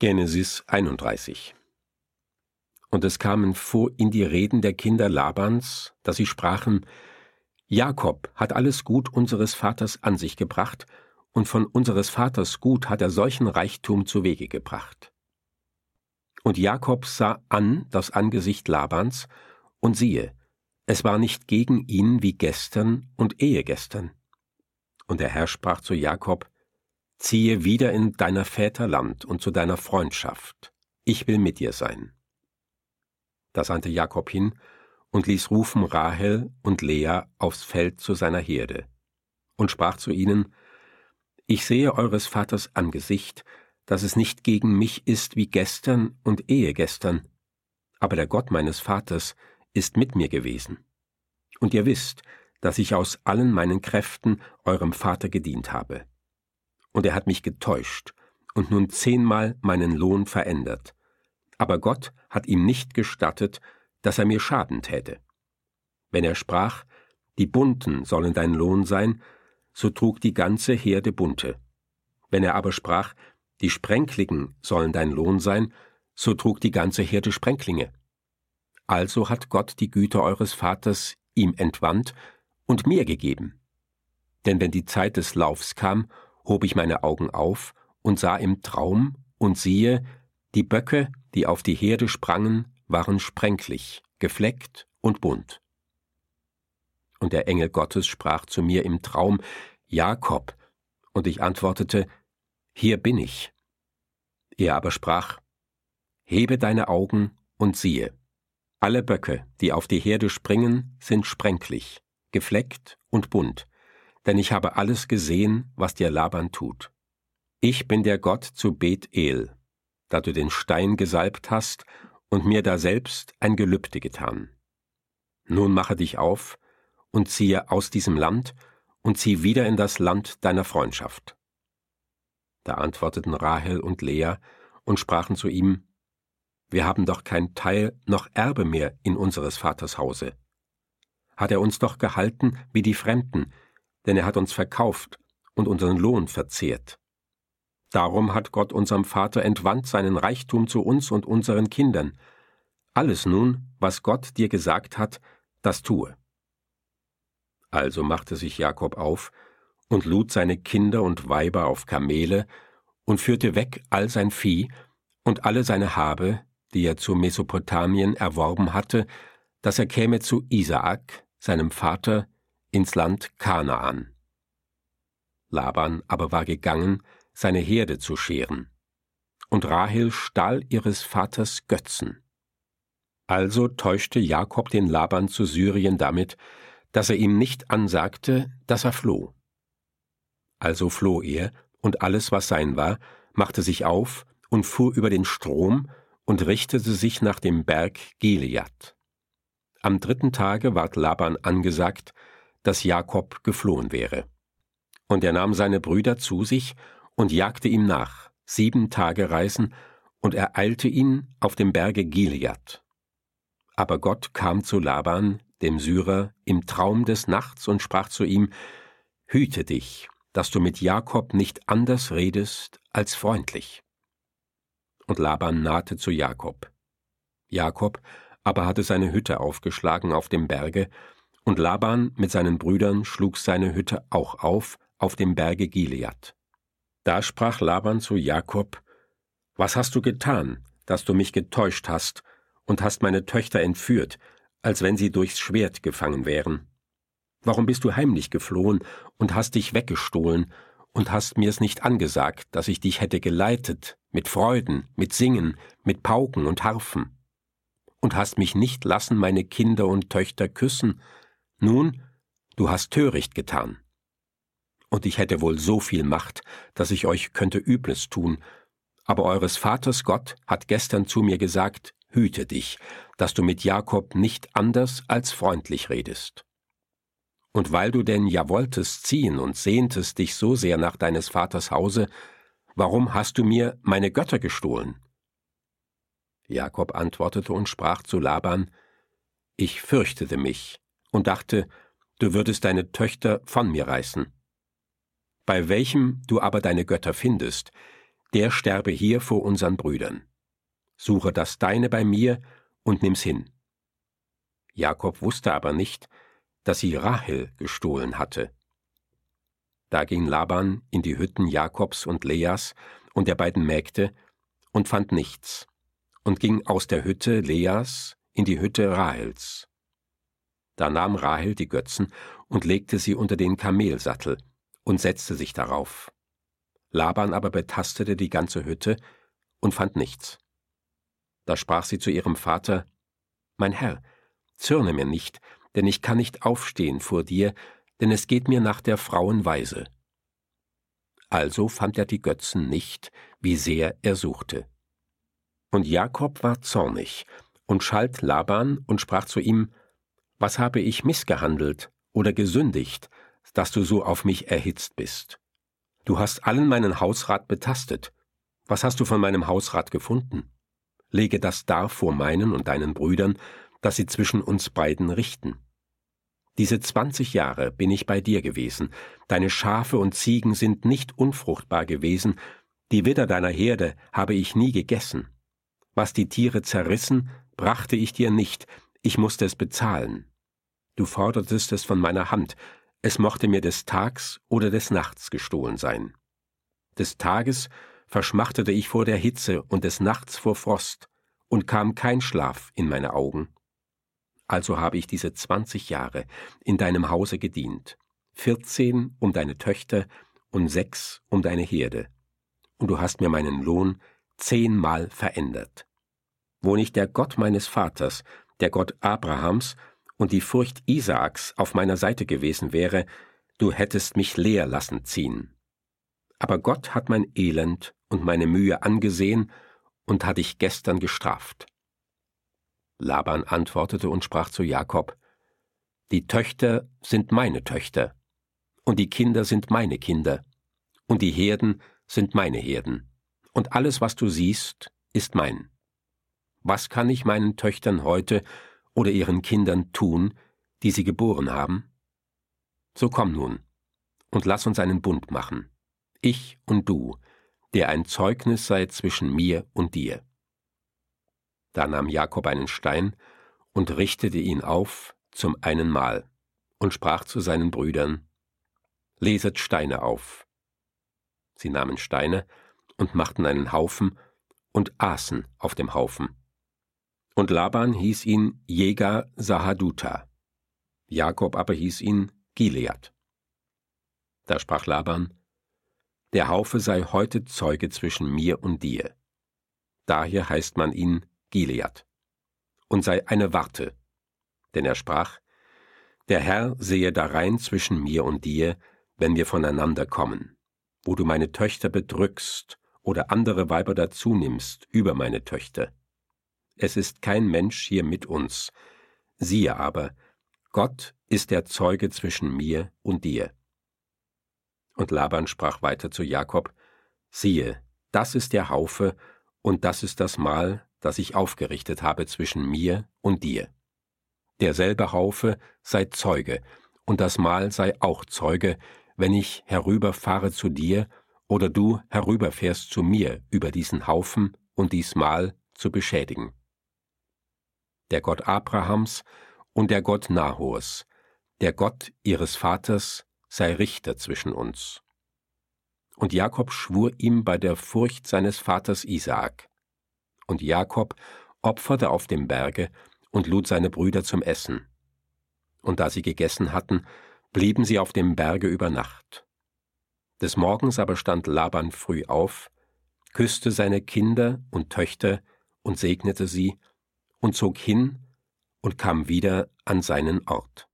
Genesis 31. Und es kamen vor ihn die Reden der Kinder Labans, dass sie sprachen: Jakob hat alles Gut unseres Vaters an sich gebracht, und von unseres Vaters Gut hat er solchen Reichtum zu Wege gebracht. Und Jakob sah an das Angesicht Labans, und siehe, es war nicht gegen ihn wie gestern und ehegestern. Und der Herr sprach zu Jakob: Ziehe wieder in deiner Väter Land und zu deiner Freundschaft, ich will mit dir sein. Da sandte Jakob hin und ließ rufen Rahel und Lea aufs Feld zu seiner Herde und sprach zu ihnen: Ich sehe eures Vaters Angesicht, dass es nicht gegen mich ist wie gestern und ehegestern, aber der Gott meines Vaters ist mit mir gewesen. Und ihr wisst, dass ich aus allen meinen Kräften eurem Vater gedient habe. Und er hat mich getäuscht und nun 10-mal meinen Lohn verändert. Aber Gott hat ihm nicht gestattet, dass er mir Schaden täte. Wenn er sprach, die Bunten sollen dein Lohn sein, so trug die ganze Herde Bunte. Wenn er aber sprach, die Sprenkligen sollen dein Lohn sein, so trug die ganze Herde Sprenklinge. Also hat Gott die Güter eures Vaters ihm entwandt und mir gegeben. Denn wenn die Zeit des Laufs kam, hob ich meine Augen auf und sah im Traum, und siehe, die Böcke, die auf die Herde sprangen, waren sprenklig, gefleckt und bunt. Und der Engel Gottes sprach zu mir im Traum: Jakob. Und ich antwortete: Hier bin ich. Er aber sprach: Hebe deine Augen und siehe. Alle Böcke, die auf die Herde springen, sind sprenklig, gefleckt und bunt, denn ich habe alles gesehen, was dir Laban tut. Ich bin der Gott zu Bethel, da du den Stein gesalbt hast und mir daselbst ein Gelübde getan. Nun mache dich auf und ziehe aus diesem Land und zieh wieder in das Land deiner Freundschaft. Da antworteten Rahel und Lea und sprachen zu ihm: Wir haben doch kein Teil noch Erbe mehr in unseres Vaters Hause. Hat er uns doch gehalten wie die Fremden, denn er hat uns verkauft und unseren Lohn verzehrt. Darum hat Gott unserem Vater entwandt seinen Reichtum zu uns und unseren Kindern. Alles nun, was Gott dir gesagt hat, das tue. Also machte sich Jakob auf und lud seine Kinder und Weiber auf Kamele und führte weg all sein Vieh und alle seine Habe, die er zu Mesopotamien erworben hatte, dass er käme zu Isaak, seinem Vater, ins Land Kanaan. Laban aber war gegangen, seine Herde zu scheren. Und Rahel stahl ihres Vaters Götzen. Also täuschte Jakob den Laban zu Syrien damit, dass er ihm nicht ansagte, dass er floh. Also floh er, und alles, was sein war, machte sich auf und fuhr über den Strom und richtete sich nach dem Berg Gilead. Am 3. Tage ward Laban angesagt, dass Jakob geflohen wäre. Und er nahm seine Brüder zu sich und jagte ihm nach, 7 Tage Reisen, und ereilte ihn auf dem Berge Gilead. Aber Gott kam zu Laban, dem Syrer, im Traum des Nachts und sprach zu ihm: Hüte dich, dass du mit Jakob nicht anders redest als freundlich. Und Laban nahte zu Jakob. Jakob aber hatte seine Hütte aufgeschlagen auf dem Berge, und Laban mit seinen Brüdern schlug seine Hütte auch auf dem Berge Gilead. Da sprach Laban zu Jakob: Was hast du getan, dass du mich getäuscht hast und hast meine Töchter entführt, als wenn sie durchs Schwert gefangen wären? Warum bist du heimlich geflohen und hast dich weggestohlen und hast mir's nicht angesagt, dass ich dich hätte geleitet, mit Freuden, mit Singen, mit Pauken und Harfen? Und hast mich nicht lassen meine Kinder und Töchter küssen? Nun, du hast töricht getan. Und ich hätte wohl so viel Macht, dass ich euch könnte Übles tun, aber eures Vaters Gott hat gestern zu mir gesagt: Hüte dich, dass du mit Jakob nicht anders als freundlich redest. Und weil du denn ja wolltest ziehen und sehntest dich so sehr nach deines Vaters Hause, warum hast du mir meine Götter gestohlen? Jakob antwortete und sprach zu Laban: Ich fürchtete mich und dachte, du würdest deine Töchter von mir reißen. Bei welchem du aber deine Götter findest, der sterbe hier vor unseren Brüdern. Suche das Deine bei mir und nimm's hin. Jakob wusste aber nicht, dass sie Rahel gestohlen hatte. Da ging Laban in die Hütten Jakobs und Leas und der beiden Mägde und fand nichts, und ging aus der Hütte Leas in die Hütte Rahels. Da nahm Rahel die Götzen und legte sie unter den Kamelsattel und setzte sich darauf. Laban aber betastete die ganze Hütte und fand nichts. Da sprach sie zu ihrem Vater: »Mein Herr, zürne mir nicht, denn ich kann nicht aufstehen vor dir, denn es geht mir nach der Frauen Weise.« Also fand er die Götzen nicht, wie sehr er suchte. Und Jakob war zornig und schalt Laban und sprach zu ihm: »Was habe ich missgehandelt oder gesündigt, dass du so auf mich erhitzt bist? Du hast allen meinen Hausrat betastet. Was hast du von meinem Hausrat gefunden? Lege das dar vor meinen und deinen Brüdern, dass sie zwischen uns beiden richten. Diese 20 Jahre bin ich bei dir gewesen, deine Schafe und Ziegen sind nicht unfruchtbar gewesen, die Widder deiner Herde habe ich nie gegessen. Was die Tiere zerrissen, brachte ich dir nicht, ich musste es bezahlen. Du fordertest es von meiner Hand, es mochte mir des Tags oder des Nachts gestohlen sein. Des Tages verschmachtete ich vor der Hitze und des Nachts vor Frost, und kam kein Schlaf in meine Augen. Also habe ich diese 20 Jahre in deinem Hause gedient, 14 um deine Töchter und 6 um deine Herde. Und du hast mir meinen Lohn 10-mal verändert. Wo nicht der Gott meines Vaters, der Gott Abrahams und die Furcht Isaaks auf meiner Seite gewesen wäre, du hättest mich leer lassen ziehen. Aber Gott hat mein Elend und meine Mühe angesehen und hat dich gestern gestraft.« Laban antwortete und sprach zu Jakob: »Die Töchter sind meine Töchter, und die Kinder sind meine Kinder, und die Herden sind meine Herden, und alles, was du siehst, ist mein. Was kann ich meinen Töchtern heute oder ihren Kindern tun, die sie geboren haben? So komm nun, und lass uns einen Bund machen, ich und du, der ein Zeugnis sei zwischen mir und dir.« Da nahm Jakob einen Stein und richtete ihn auf zum einen Mal und sprach zu seinen Brüdern: »Leset Steine auf.« Sie nahmen Steine und machten einen Haufen und aßen auf dem Haufen. Und Laban hieß ihn Jegar Sahadutha, Jakob aber hieß ihn Gilead. Da sprach Laban: »Der Haufe sei heute Zeuge zwischen mir und dir.« Daher heißt man ihn Gilead, und sei eine Warte, denn er sprach: »Der Herr sehe darein zwischen mir und dir, wenn wir voneinander kommen, wo du meine Töchter bedrückst oder andere Weiber dazu nimmst über meine Töchter. Es ist kein Mensch hier mit uns, siehe aber, Gott ist der Zeuge zwischen mir und dir.« Und Laban sprach weiter zu Jakob: »Siehe, das ist der Haufe, und das ist das Mahl, das ich aufgerichtet habe zwischen mir und dir. Derselbe Haufe sei Zeuge, und das Mahl sei auch Zeuge, wenn ich herüberfahre zu dir oder du herüberfährst zu mir über diesen Haufen und dies Mahl zu beschädigen. Der Gott Abrahams und der Gott Nahors, der Gott ihres Vaters, sei Richter zwischen uns.« Und Jakob schwur ihm bei der Furcht seines Vaters Isaak. Und Jakob opferte auf dem Berge und lud seine Brüder zum Essen. Und da sie gegessen hatten, blieben sie auf dem Berge über Nacht. Des Morgens aber stand Laban früh auf, küsste seine Kinder und Töchter und segnete sie und zog hin und kam wieder an seinen Ort.